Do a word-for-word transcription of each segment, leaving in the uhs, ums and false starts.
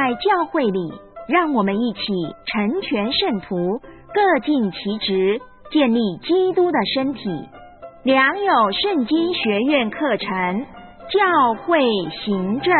在教会里，让我们一起成全圣徒，各尽其职，建立基督的身体。良友圣经学院课程，教会行政。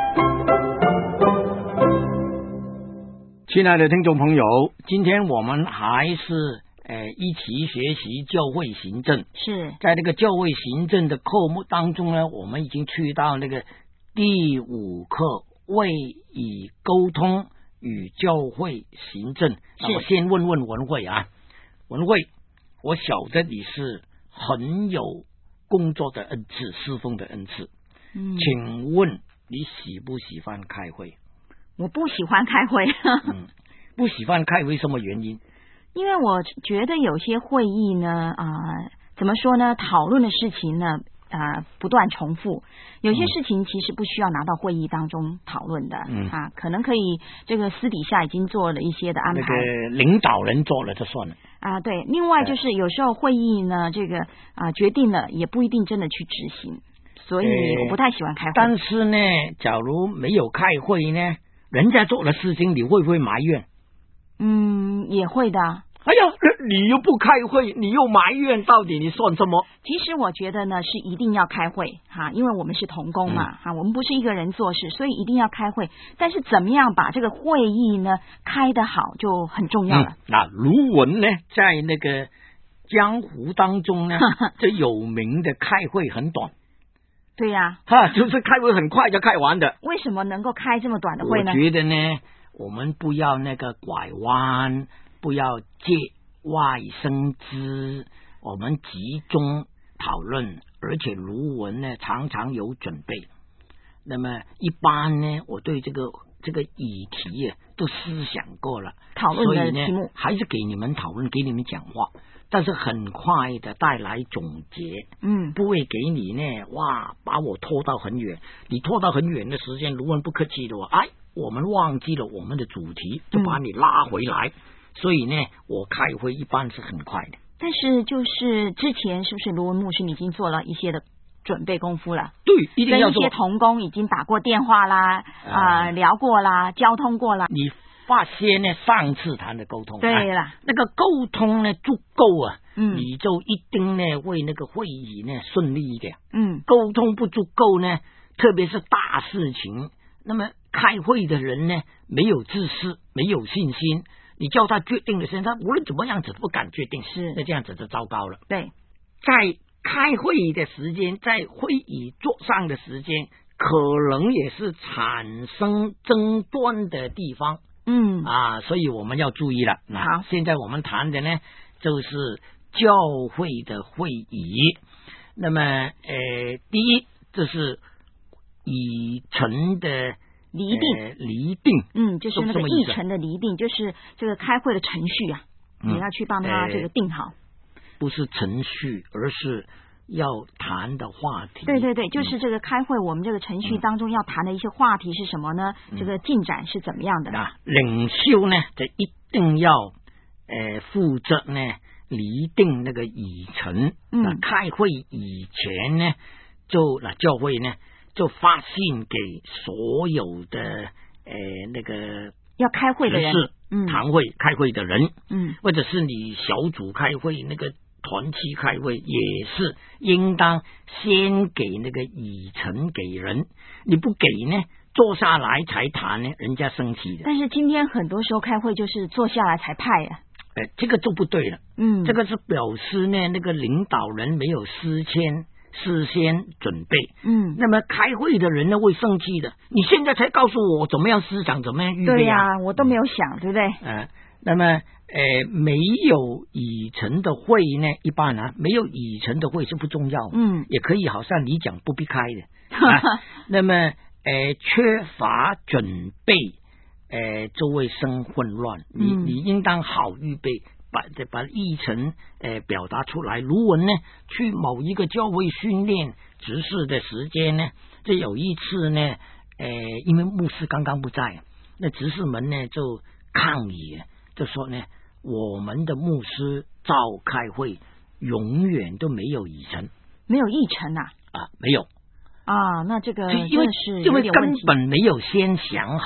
亲爱的听众朋友，今天我们还是呃一起学习教会行政。 是在这个教会行政的课目当中呢，我们已经去到那个第五课，为以沟通与教会行政。那我先问问文慧啊，文慧，我晓得你是很有工作的恩赐，侍奉的恩赐。嗯，请问你喜不喜欢开会？ 我不喜欢开会。 嗯，不喜欢开会什么原因？ 因为我觉得有些会议呢，啊、呃，怎么说呢？讨论的事情呢，啊、呃，不断重复。有些事情其实不需要拿到会议当中讨论的，嗯啊，可能可以这个私底下已经做了一些的安排。 那个领导人做了就算了啊，对。另外就是有时候会议呢，这个啊决定了也不一定真的去执行，所以我不太喜欢开会。 但是呢，假如没有开会呢？人家做的事情，你会不会埋怨？ 嗯，也会的。 哎呀，你又不开会，你又埋怨，到底你算什么？ 其实我觉得呢，是一定要开会哈，因为我们是同工嘛，哈、嗯，我们不是一个人做事，所以一定要开会。但是怎么样把这个会议呢开得好，就很重要了。嗯、 那卢文呢，在那个江湖当中呢，这有名的开会很短。 对呀、 啊，哈，就是开会很快就开完的。 为什么能够开这么短的会呢？ 我觉得呢，我们不要那个拐弯，不要借外生枝，我们集中讨论，而且卢文呢常常有准备。那么一般呢，我对这个这个议题啊都思想过了， 讨论的题目还是给你们讨论，给你们讲话。但是很快的带来总结，嗯，不会给你呢，哇，把我拖到很远。你拖到很远的时间，卢文不客气的话，哎，我们忘记了我们的主题，就把你拉回来。嗯、所以呢，我开会一般是很快的。 但是就是之前是不是卢文牧师已经做了一些的准备功夫了？ 对，一定要做。 跟一些同工已经打过电话啦，啊、呃，聊过啦，交通过啦。 你发现呢？上次谈的沟通， 对了、啊， 那个沟通呢足够啊，嗯，你就一定呢为那个会议呢顺利一点。嗯，沟通不足够呢，特别是大事情，那么开会的人呢没有自私，没有信心，你叫他决定的时候，他无论怎么样子都不敢决定， 是那这样子就糟糕了。 对， 在开会的时间，在会议桌上的时间，可能也是产生争端的地方。嗯啊，所以我们要注意了。好，现在我们谈的呢，就是教会的会议。那么，呃，第一，这是议程的厘定， 呃、厘定， 嗯，就是那个议程的厘定，就是这个开会的程序啊，嗯、你要去帮他这个定好。 呃、不是程序，而是要谈的话题。 对对对，就是这个开会，我们这个程序当中要谈的一些话题是什么呢？嗯、这个进展是怎么样的？ 那领袖呢，就一定要呃负责呢厘定那个议程。嗯，那开会以前呢，就那教会呢就发信给所有的呃那个要开会的人， 嗯，堂会开会的人，嗯，或者是你小组开会那个。团期开会也是应当先给那个议程给人，你不给呢，坐下来才谈呢，人家生气的。 但是今天很多时候开会就是坐下来才派呀、 啊，呃，这个就不对了。嗯，这个是表示呢，那个领导人没有事先事先准备。嗯，那么开会的人呢会生气的。你现在才告诉我怎么样思想，怎么样预备啊？ 对呀、啊，我都没有想，对不对？ 嗯、呃，那么。呃，没有议程的会呢，一般啊，没有议程的会是不重要，嗯，也可以好像你讲不必开的。啊、那么，呃，缺乏准备，呃，就会生混乱。你、嗯、你应当好预备，把把议程呃表达出来。卢文呢，去某一个教会训练执事的时间呢，这有一次呢，呃，因为牧师刚刚不在，那执事们呢就抗议，就说呢。我们的牧师召开会永远都没有议程， 没有议程啊？ 啊，没有啊，那这个因为是因为根本没有先想好，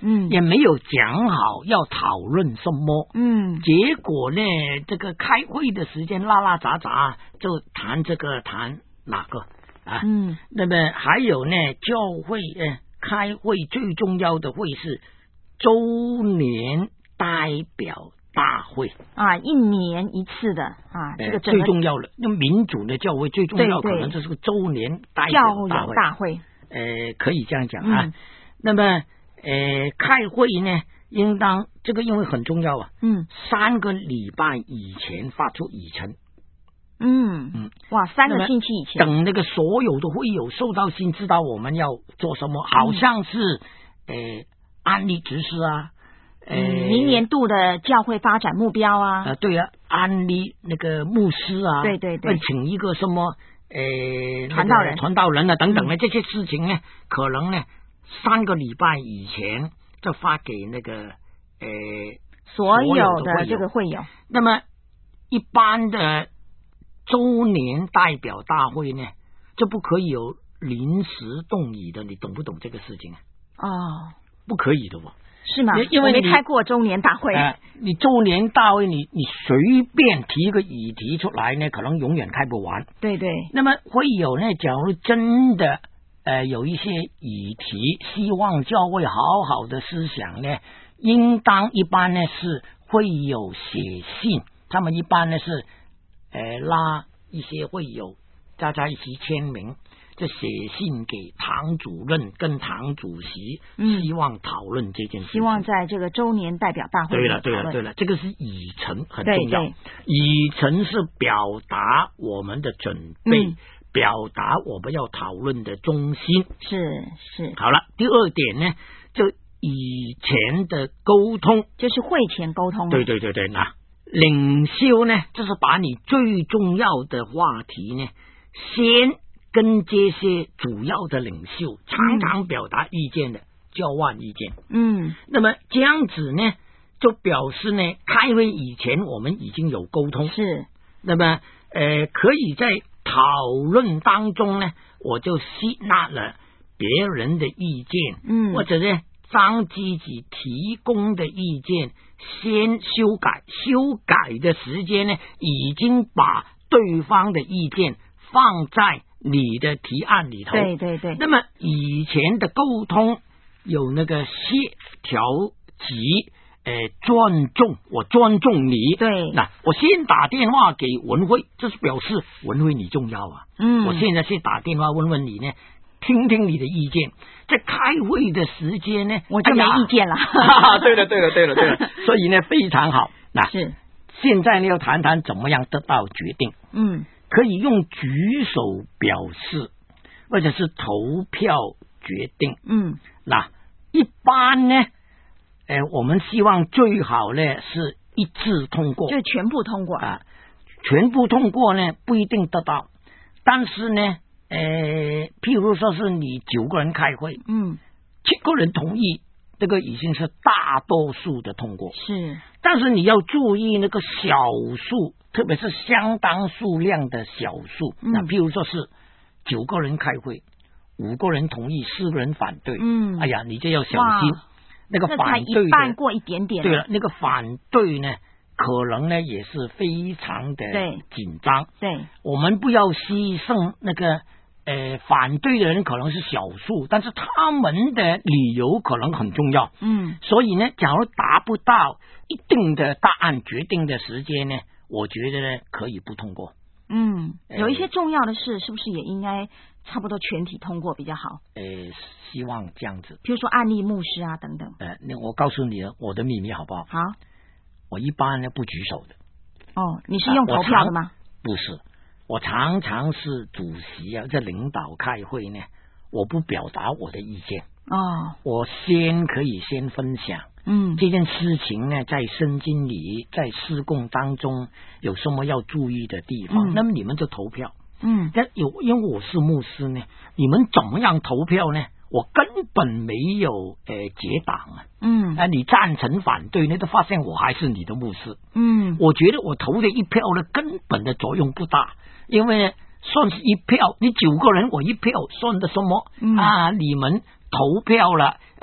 嗯，也没有讲好要讨论什么， 嗯， 结果呢，这个开会的时间拉拉杂杂，就谈这个谈哪个啊， 嗯， 那么还有呢，教会呃开会最重要的会是周年代表大会啊，一年一次的啊，这个最重要的，那民主的教会最重要，可能就是个周年代表大会。 大会， 呃，可以这样讲啊。嗯、那么，呃，开会呢，应当这个因为很重要啊。 嗯， 三个礼拜以前发出议程。 嗯嗯，哇，三个星期以前， 等那个所有的会友收到信，知道我们要做什么，好像是、嗯、呃安利指示啊。 呃、嗯，明年度的教会发展目标啊， 呃，对啊，安利那个牧师啊， 对对对， 请一个什么呃传道人、 传道人啊等等的、 嗯、 这些事情呢，可能呢三个礼拜以前就发给那个呃所有的这个会友。 那么一般的周年代表大会呢，就不可以有临时动议的，你懂不懂这个事情啊？ 哦， 不可以的哦。 是吗？ 因为我没开过周年大会。 呃、你周年大会，你你随便提一个议题出来呢，可能永远开不完。 对对。 那么会有呢，假如真的呃有一些议题，希望教会好好的思想呢，应当一般呢是会有写信，他们一般呢是呃拉一些会友大家一起签名。就写信给堂主任跟堂主席，嗯、希望讨论这件事， 希望在这个周年代表大会。 对了，对了，对了，这个是议程很重要。议程是表达我们的准备，嗯、表达我们要讨论的中心。 是是。 好了，第二点呢，就以前的沟通， 就是会前沟通。 对对对对，那领袖呢，就是把你最重要的话题呢，先。跟这些主要的领袖常常表达意见的、嗯、交换意见， 嗯， 那么这样子呢，就表示呢，开会以前我们已经有沟通， 是， 那么呃，可以在讨论当中呢，我就吸纳了别人的意见， 嗯， 或者呢，张自己提供的意见先修改，修改的时间呢，已经把对方的意见放在你的提案里头， 对对对。 那么以前的沟通有那个协调及呃尊重，我尊重你。 对， 那我先打电话给文慧，这是表示文慧你重要啊。 嗯， 我现在先打电话问问你呢，听听你的意见。在开会的时间呢， 我就没意见了。 哎、对了对了对了对了，所以呢非常好。那是现在呢要谈谈怎么样得到决定。 嗯。 可以用举手表示，或者是投票决定。 嗯， 那一般呢，呃，我们希望最好呢是一致通过， 就全部通过啊。全部通过呢不一定得到，但是呢，呃，譬如说是你九个人开会， 嗯， 七个人同意，这个已经是大多数的通过。 是， 但是你要注意那个小数。特别是相当数量的小数， 嗯、 那譬如说是九个人开会，五个人同意，四个人反对。 嗯， 哎呀，你就要小心那个反对的， 一半过一点点。 对了，那个反对呢，可能呢也是非常的紧张。 对， 我们不要牺牲那个呃反对的人可能是小数，但是他们的理由可能很重要。 嗯， 所以呢，假如达不到一定的答案决定的时间呢，我觉得呢可以不通过。 嗯，有一些重要的事是不是也应该差不多全体通过比较好？ 呃，希望这样子。 比如说案例牧师啊等等。 呃，那我告诉你我的秘密好不好？ 好。 我一般呢不举手的。 哦，你是用投票的吗？ 呃、不是，我常常是主席啊，在领导开会呢，我不表达我的意见。 哦， 我先可以先分享。 嗯， 这件事情呢，在圣经里，在事工当中有什么要注意的地方？ 嗯、 那么你们就投票。 嗯， 有因为我是牧师呢，你们怎么样投票呢？我根本没有呃结党啊。 嗯， 啊，你赞成反对，你都发现我还是你的牧师。 嗯， 我觉得我投的一票呢，根本的作用不大，因为呢算是一票，你九个人我一票算的什么？ 嗯、 啊，你们投票了，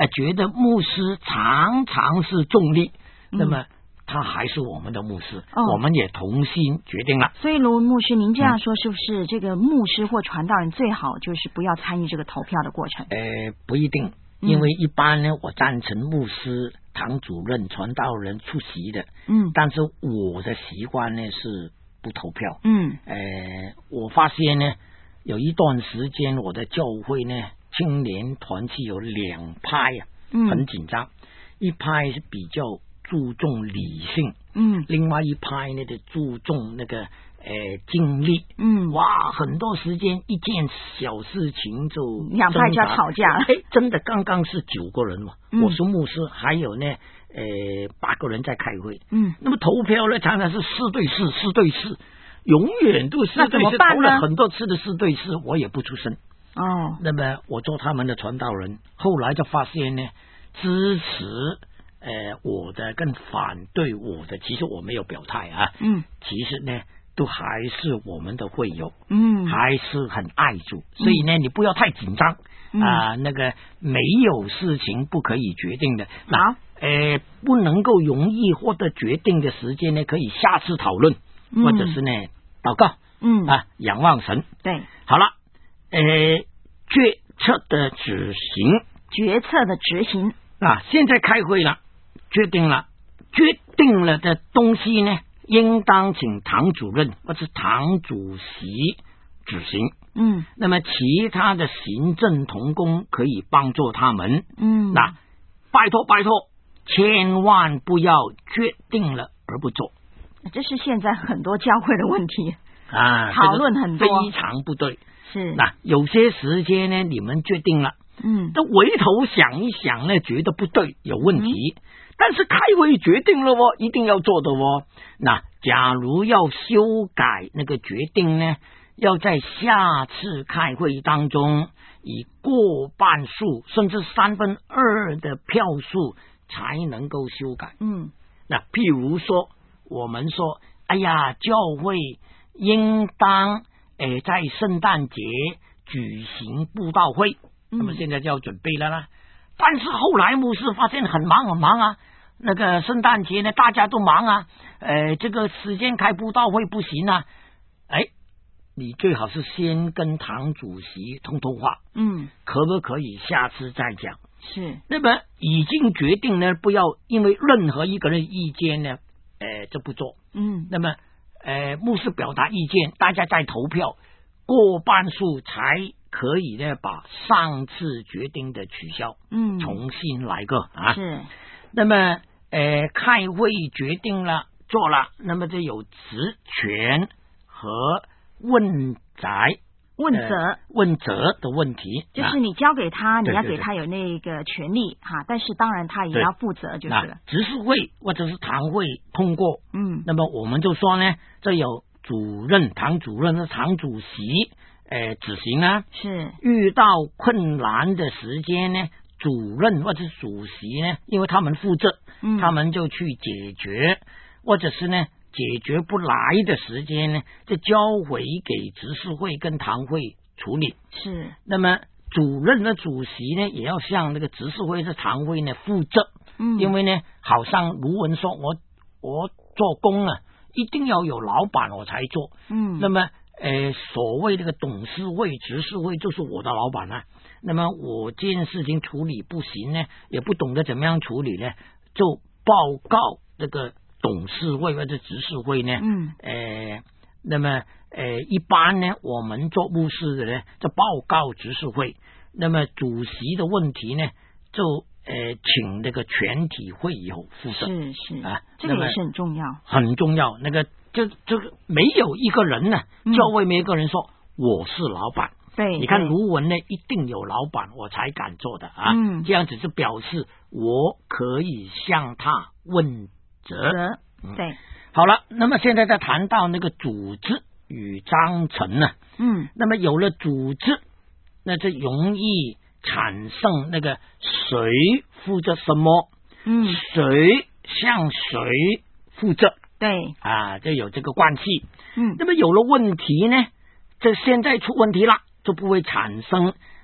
呃、觉得牧师常常是中立，嗯、那么他还是我们的牧师，哦、我们也同心决定了。 所以卢牧师，您这样说是不是这个牧师或传道人最好就是不要参与这个投票的过程？ 呃，不一定，因为一般呢，我赞成牧师、堂主任、传道人出席的，嗯，但是我的习惯呢是不投票，嗯，呃，我发现呢，有一段时间我的教会呢，青年团契有两派啊，嗯，很紧张，一派是比较注重理性，嗯，另外一派呢就注重那个呃精力，嗯，哇，很多时间一件小事情就两派就要吵架， 哎，真的刚刚是九个人嘛，嗯、我是牧师，还有呢呃八个人在开会，嗯，那么投票呢常常是四对四，四对四，永远都四对四，投了很多次的四对四，我也不出声。哦，那么我做他们的传道人，后来就发现呢，支持呃我的跟反对我的，其实我没有表态啊，嗯，其实呢都还是我们的会友，嗯，还是很爱主，所以呢，嗯、你不要太紧张啊、呃，那个没有事情不可以决定的，那呃不能够容易获得决定的时间呢，可以下次讨论，嗯、或者是呢祷告，嗯啊仰望神， 对， 好了。呃，决策的执行， 决策的执行啊，现在开会了，决定了，决定了的东西呢，应当请堂主任或是堂主席执行。嗯，那么其他的行政同工可以帮助他们。嗯，那拜托拜托，千万不要决定了而不做。 这是现在很多教会的问题啊， 讨论很多， 非常不对。 是， 那有些时间呢，你们决定了，嗯，都回头想一想呢，觉得不对，有问题，嗯、但是开会决定了哦，一定要做的哦。那假如要修改那个决定呢，要在下次开会当中以过半数甚至三分二的票数才能够修改。嗯，那譬如说，我们说，哎呀，教会应当。诶，在圣诞节举行布道会，那么现在就要准备了啦。嗯、但是后来牧师发现很忙很忙啊，那个圣诞节呢大家都忙啊，呃，这个时间开布道会不行啊。哎，你最好是先跟堂主席通通话，嗯，可不可以下次再讲？ 是， 那么已经决定呢，不要因为任何一个人意见呢，呃，就不做，嗯，那么。呃，牧师表达意见，大家再投票，过半数才可以呢，把上次决定的取消，嗯，重新来个啊。 是， 那么呃，开会决定了做了，那么就有职权和问责。 问责、呃、 问责的问题， 就是你交给他，你要给他有那个权利哈，但是当然他也要负责，就是了。 执事会或者是堂会通过，嗯，那么我们就说呢，这有主任、堂主任和堂主席，呃，执行啊。 是遇到困难的时间呢，主任或者是主席呢，因为他们负责，嗯，他们就去解决，或者是呢。解决不来的时间呢，就交回给执事会跟堂会处理。 是， 那么主任的主席呢，也要向那个执事会、是堂会呢负责。嗯，因为呢，好像卢文说，我我做工啊，一定要有老板我才做。嗯，那么呃，所谓这个董事会、执事会就是我的老板啊。那么我这件事情处理不行呢，也不懂得怎么样处理呢，就报告这个。董事会或者执事会呢？嗯，呃，那么呃，一般呢，我们做牧师的呢，就报告执事会。那么主席的问题呢，就呃，请那个全体会友负责。 是是啊，这个也是很重要， 很重要。那个就就没有一个人呢，嗯、教会没有一个人说我是老板。 对， 你看卢文呢，一定有老板，我才敢做的啊。嗯，这样只是表示我可以向他问。责， 嗯、对， 好了，那么现在在谈到那个组织与章程呢，嗯，那么有了组织，那就容易产生那个谁负责什么，嗯，谁向谁负责， 对， 啊，就有这个关系，嗯，那么有了问题呢，这现在出问题了，就不会产生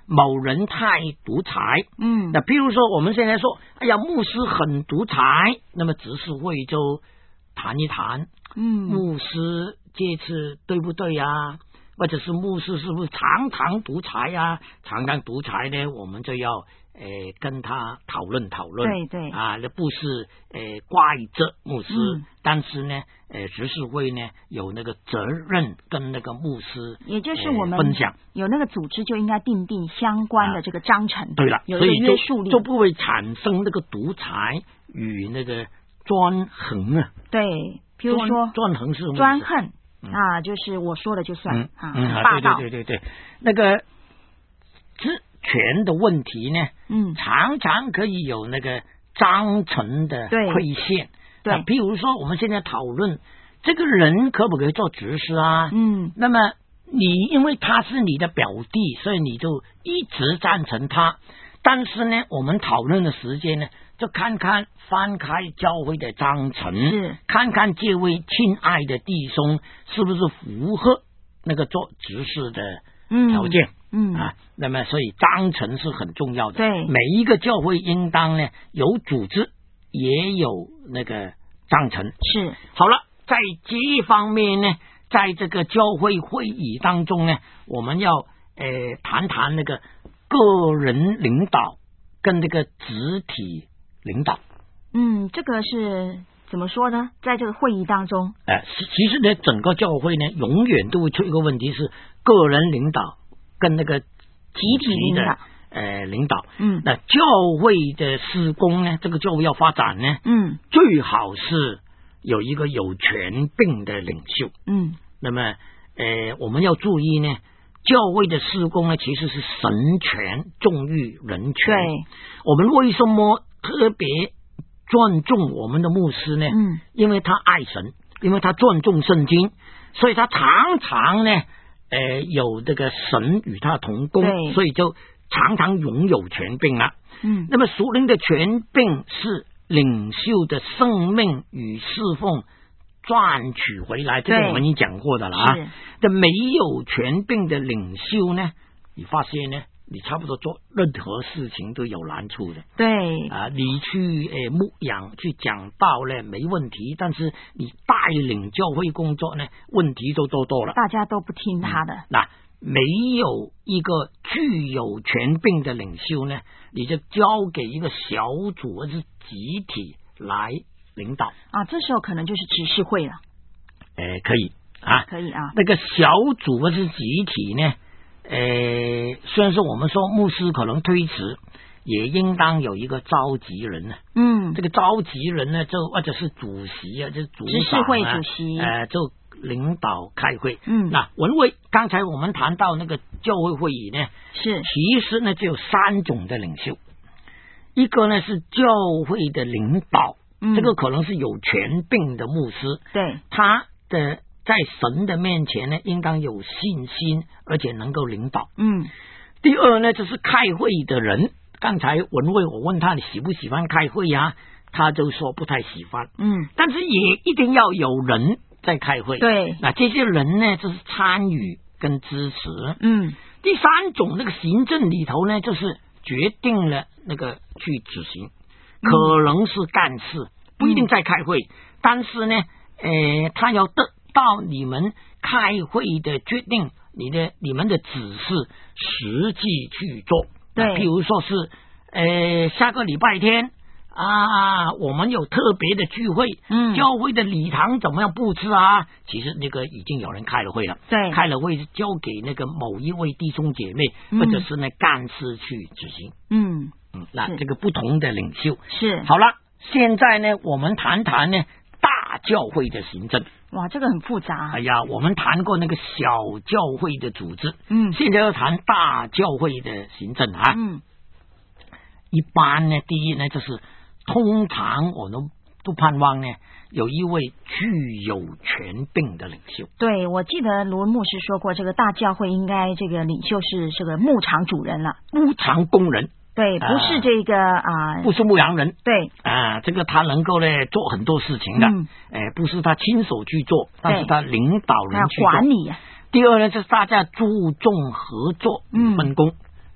某人太独裁。 嗯， 那比如说我们现在说，哎呀，牧师很独裁，那么执事会就谈一谈， 嗯， 牧师这次对不对啊？或者是牧师是不是常常独裁啊？常常独裁呢，我们就要呃跟他讨论讨论。 对对啊，那不是呃怪责牧师， 嗯、 但是呢，呃执事会呢有那个责任跟那个牧师， 也就是我们分享， 有那个组织就应该订定相关的这个章程。啊、 对了， 有一个约束力， 就不会产生那个独裁与那个专横啊。 对，比如说专横是专横。嗯、啊，就是我说了就算、 嗯、 啊， 嗯， 霸道， 对对对对对，那个职权的问题呢， 嗯， 常常可以有那个章程的亏欠。 对， 譬如说我们现在讨论这个人可不可以做执事啊？ 嗯， 那么你因为他是你的表弟，所以你就一直赞成他。但是呢，我们讨论的时间呢，就看看翻开教会的章程， 是看看这位亲爱的弟兄是不是符合那个做执事的条件。 嗯, 嗯啊，那么所以章程是很重要的。 对， 每一个教会应当呢有组织，也有那个章程。 是好了，在这一方面呢，在这个教会会议当中呢，我们要呃谈谈那个个人领导跟这个集体领导。 嗯，这个是怎么说呢？在这个会议当中， 呃，其实呢，整个教会呢，永远都会出一个问题是个人领导跟那个集体领导。呃，领导， 嗯， 那教会的事工呢，这个教会要发展呢， 嗯， 最好是有一个有权柄的领袖， 嗯， 那么呃，我们要注意呢，教会的事工呢，其实是神权重于人权。 对， 我们为什么特别尊重我们的牧师呢？ 嗯， 因为他爱神，因为他尊重圣经，所以他常常呢，呃，有这个神与他同工，所以就常常拥有权柄了。 嗯， 那么属灵的权柄是领袖的生命与侍奉赚取回来，这个我们已经讲过的了啊。这没有权柄的领袖呢，你发现呢，你差不多做任何事情都有难处的。 对啊，你去呃牧养去讲道呢没问题，但是你带领教会工作呢，问题就多多了。 大家都不听他的。 那、嗯、没有一个具有权柄的领袖呢，你就交给一个小组或是集体来领导啊，这时候可能就是执事会了。 呃，可以啊， 可以啊。 那个小组或是集体呢，呃，虽然说我们说牧师可能推迟，也应当有一个召集人呢。 嗯， 这个召集人呢，就或者是主席啊，就是组长啊， 执事会主席， 呃，就领导开会。 嗯， 那文蔚刚才我们谈到那个教会会议呢， 是其实呢就有三种的领袖，一个呢是教会的领导， 嗯、 这个可能是有权柄的牧师， 对， 他的在神的面前呢，应当有信心，而且能够领导。 嗯， 第二呢，就是开会的人。刚才文蔚我问他你喜不喜欢开会呀、啊？他就说不太喜欢。 嗯， 但是也一定要有人在开会。 对， 那这些人呢，就是参与跟支持。 嗯， 第三种那个行政里头呢，就是决定了那个去执行，可能是干事，不一定在开会，嗯、但是呢，呃，他要得到你们开会的决定，你的你们的指示实际去做。 对， 譬如说是呃下个礼拜天啊，我们有特别的聚会， 嗯， 教会的礼堂怎么样布置啊？其实那个已经有人开了会了， 对， 开了会交给那个某一位弟兄姐妹、嗯、或者是呢干事去执行。 嗯嗯，那这个不同的领袖是好了。现在呢，我们谈谈呢大教会的行政。 哇，这个很复杂。 哎呀，我们谈过那个小教会的组织， 嗯， 现在要谈大教会的行政啊。 嗯， 一般呢，第一呢，就是通常我们都盼望呢，有一位具有权柄的领袖。 对，我记得卢文牧师说过，这个大教会应该这个领袖是这个牧场主人了， 牧场工人。 对，不是这个啊、 呃，不是牧羊人。 对啊、呃，这个他能够呢做很多事情的， 嗯， 哎、呃，不是他亲手去做，但是他领导人去做管理、啊。 第二呢，就是大家注重合作、分工。 嗯、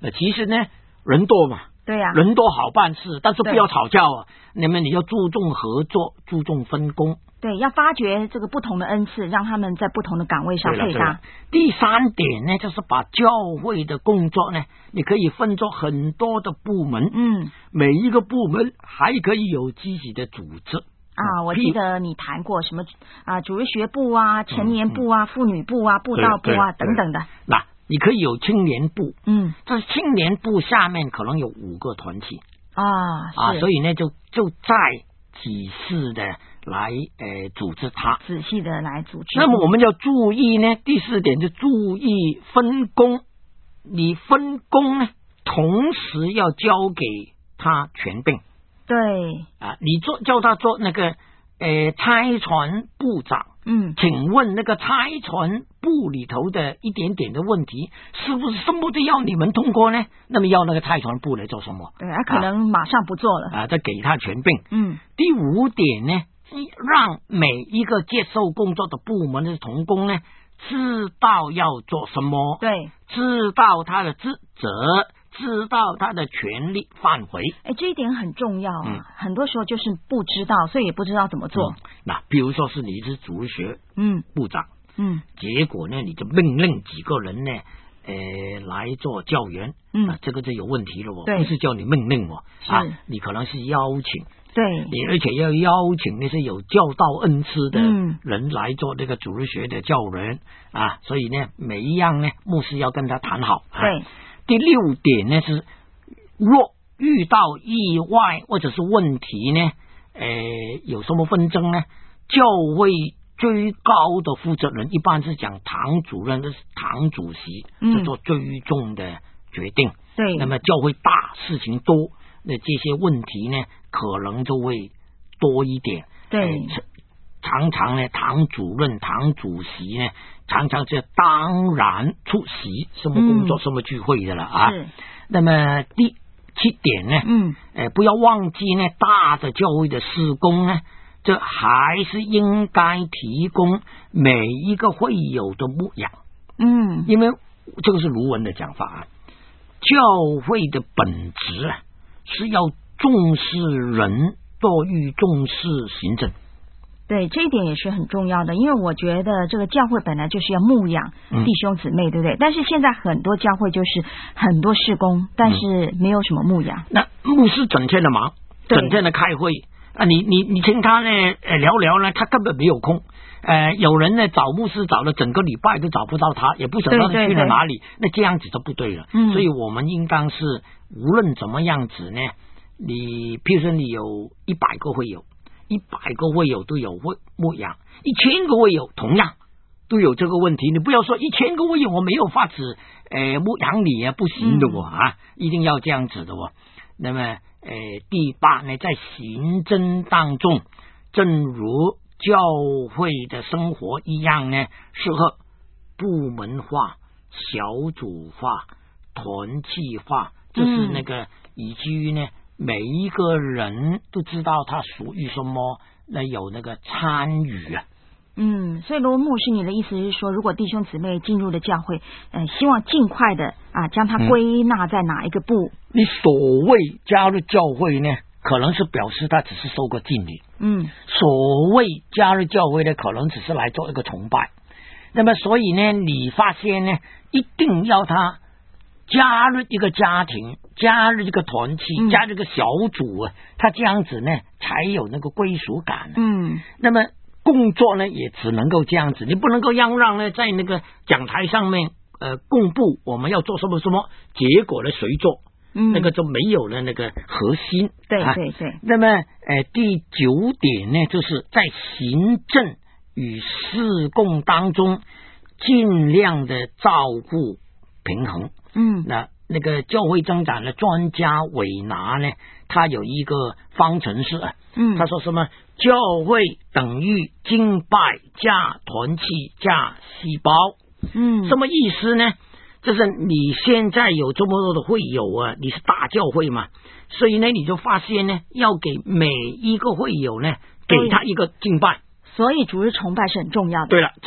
那其实呢，人多嘛， 对呀、啊， 人多好办事，但是不要吵架啊。那么你要注重合作，注重分工。 对，要发掘这个不同的恩赐，让他们在不同的岗位上配搭。 第三点呢，就是把教会的工作呢，你可以分作很多的部门， 嗯， 每一个部门还可以有自己的组织啊。我记得你谈过什么啊，主日学部啊，成年部啊，嗯、妇女部啊，布道部啊等等的。 那你可以有青年部， 嗯， 这青年部下面可能有五个团体啊啊，所以呢，就就再几次的。来呃组织它， 仔细的来组织。 那么我们要注意呢，第四点就注意分工。你分工呢，同时要交给他权柄。 对啊，你做叫他做那个呃差传部长。 嗯， 请问那个差传部里头的一点点的问题，是不是什么都要你们通过呢？那么要那个差传部来做什么？ 对，他可能马上不做了啊，再给他权柄。 嗯， 第五点呢？让每一个接受工作的部门的同工呢，知道要做什么， 对， 知道他的职责，知道他的权利范围。 哎，这一点很重要啊、嗯！很多时候就是不知道，所以也不知道怎么做。 那、嗯、比如说是你是主日学嗯部长， 嗯， 结果呢，你就命令几个人呢，呃，来做教员， 嗯、 啊，这个就有问题了哦， 对， 不是叫你命令哦， 啊， 你可能是邀请。 对， 你而且要邀请那些有教导恩赐的嗯人来做这个主日学的教人、嗯、啊，所以呢，每一样呢，牧师要跟他谈好。 对、 啊，第六点呢是，若遇到意外或者是问题呢，呃，有什么纷争呢？教会最高的负责人一般是讲堂主任，是堂主席， 嗯， 是做最终的决定。 对， 那么教会大事情多。那这些问题呢，可能就会多一点。 对， 呃、常常呢，堂主任、堂主席呢，常常是当然出席什么工作、嗯、什么聚会的了啊。 是。 那么第七点呢， 嗯， 呃，不要忘记呢，大的教会的事工呢，这还是应该提供每一个会友的牧养。 嗯， 因为这个是卢文的讲法啊，教会的本质啊。是要重视人多于重视行政， 对，这一点也是很重要的。因为我觉得这个教会本来就是要牧养弟兄姊妹，嗯、对不对？但是现在很多教会就是很多事工，但是没有什么牧养。嗯、 那牧师整天的忙，整天的开会啊，你你你听他呢呃聊聊呢，他根本没有空。呃，有人呢找牧师找了整个礼拜都找不到他，也不晓得他去了哪里，对对对，那这样子就不对了。 嗯， 所以我们应当是无论怎么样子呢，你譬如说你有一百个会友，一百个会友都有会牧养，一千个会友同样都有这个问题。你不要说一千个会友我没有法子呃牧养你啊，不行的哦、嗯、啊，一定要这样子的哦。那么呃第八呢，在行政当中，正如教会的生活一样呢，适合部门化、小组化、团契化，这是那个、嗯、以至于呢，每一个人都知道他属于什么，那有那个参与啊。 嗯，所以罗牧师，你的意思是说，如果弟兄姊妹进入了教会，呃，希望尽快的啊，将它归纳在哪一个部？ 嗯、你所谓加入教会呢？可能是表示他只是受过浸礼， 嗯， 所谓加入教会呢，可能只是来做一个崇拜。那么，所以呢，你发现呢，一定要他加入一个家庭，加入一个团体， 嗯、 加入一个小组啊，他这样子呢，才有那个归属感。 嗯， 那么工作呢，也只能够这样子，你不能够让让呢，在那个讲台上面呃公布我们要做什么什么，结果呢谁做？ 嗯， 那个就没有了那个核心。 对对对。 啊、那么，呃，第九点呢，就是在行政与事工当中，尽量的照顾平衡。 嗯， 那那个教会增长的专家韦拿呢，他有一个方程式啊， 嗯， 他说什么？教会等于敬拜加团契加细胞。 嗯， 什么意思呢？就是你现在有这么多的会友啊，你是大教会嘛，所以呢，你就发现呢，要给每一个会友呢，给他一个敬拜。 所以主日崇拜是很重要的。 对了，这是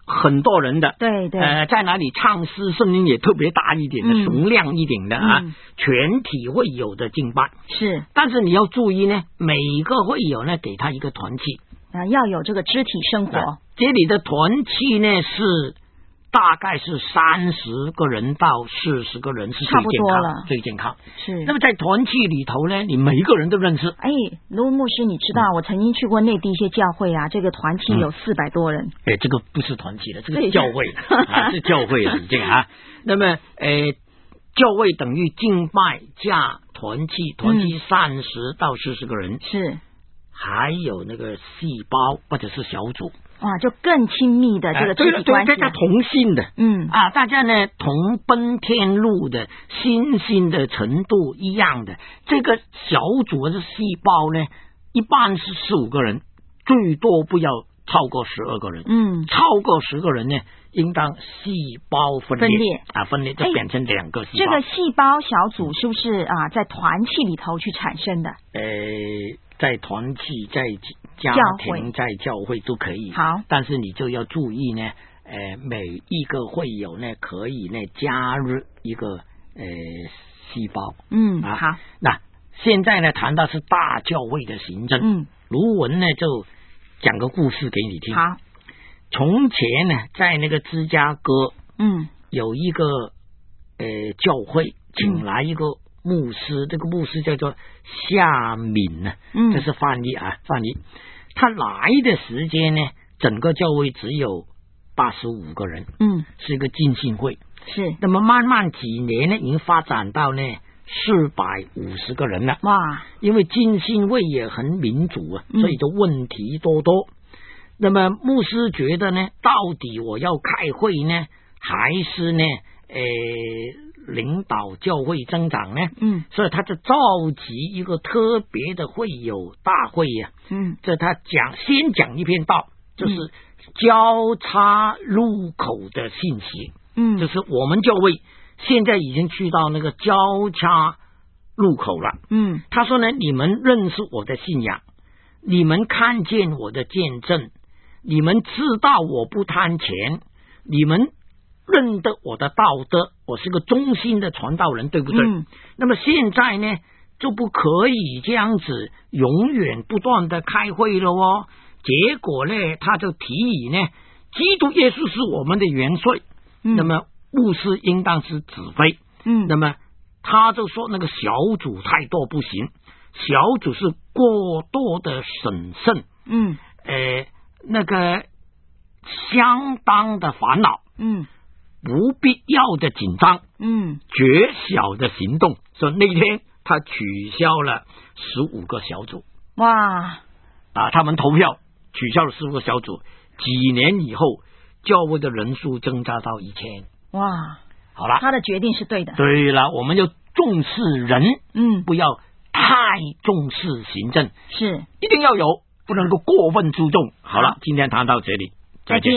很多人的， 对对， 呃，在哪里唱诗，声音也特别大一点的，嗯、洪亮一点的啊，嗯、全体会友的敬拜是。 但是你要注意呢，每个会友呢，给他一个团契啊，要有这个肢体生活。 啊、这里的团契呢是。大概是三十个人到四十个人是最健康，最健康是。 那么在团契里头呢，你每一个人都认识。 哎，卢牧师，你知道、嗯、我曾经去过内地一些教会啊，这个团契有四百多人。 哎、嗯，这个不是团契了，这个是教会啊，是教会了已经啊。那么，呃，教会等于敬拜加团契，团契三十到四十个人、 嗯、是。 还有那个细胞或者是小组。 哇，就更亲密的这个肢体关系、啊， 大家同心的， 嗯啊，大家呢同奔天路的，信心的程度一样的。这个小组的细胞呢，一般是四五个人，最多不要超过十二个人。 嗯， 超过十个人呢，应当细胞分裂， 分裂啊，分裂就变成两个细胞。 这个细胞小组是不是啊，在团契里头去产生的？ 呃，在团契，在家庭，在教会都可以。 好， 但是你就要注意呢，呃，每一个会友呢，可以呢加入一个呃细胞。 嗯， 啊， 好。 那现在呢，谈到是大教会的行政。 嗯， 卢文呢就讲个故事给你听。 好， 从前呢，在那个芝加哥， 嗯， 有一个呃教会，请来一个。嗯牧师，这个牧师叫做夏敏呢， 嗯， 这是翻译啊，翻译。他来的时间呢，整个教会只有八十五个人， 嗯， 是一个浸信会。 是， 那么慢慢几年呢，已经发展到呢四百五十个人了。 哇，因为浸信会也很民主啊，所以就问题多多。嗯、那么牧师觉得呢，到底我要开会呢，还是呢，呃？领导教会增长呢， 嗯， 所以他就召集一个特别的会友大会呀、啊， 嗯， 这他讲先讲一篇道，就是交叉路口的信息， 嗯， 就是我们教会现在已经去到那个交叉路口了， 嗯， 他说呢，你们认识我的信仰，你们看见我的见证，你们知道我不贪钱，你们认得我的道德，我是个忠心的传道人，对不对？ 嗯、 那么现在呢，就不可以这样子永远不断的开会了哦。结果呢，他就提议呢，基督耶稣是我们的元帅， 嗯、 那么牧师应当是指挥。 嗯， 那么他就说那个小组太多不行，小组是过多的审慎， 嗯， 呃，那个相当的烦恼， 嗯。 不必要的紧张， 嗯， 绝小的行动，所以那天他取消了十五个小组。 哇， 啊，他们投票取消了十五个小组，几年以后，教会的人数增加到一千。 哇， 好了， 他的决定是对的。 对了，我们就重视人， 嗯， 不要太重视行政， 是一定要有，不能够过分注重。好了，今天谈到这里，再见。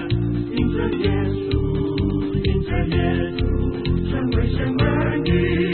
因着耶稣，因着耶稣，成为神儿女。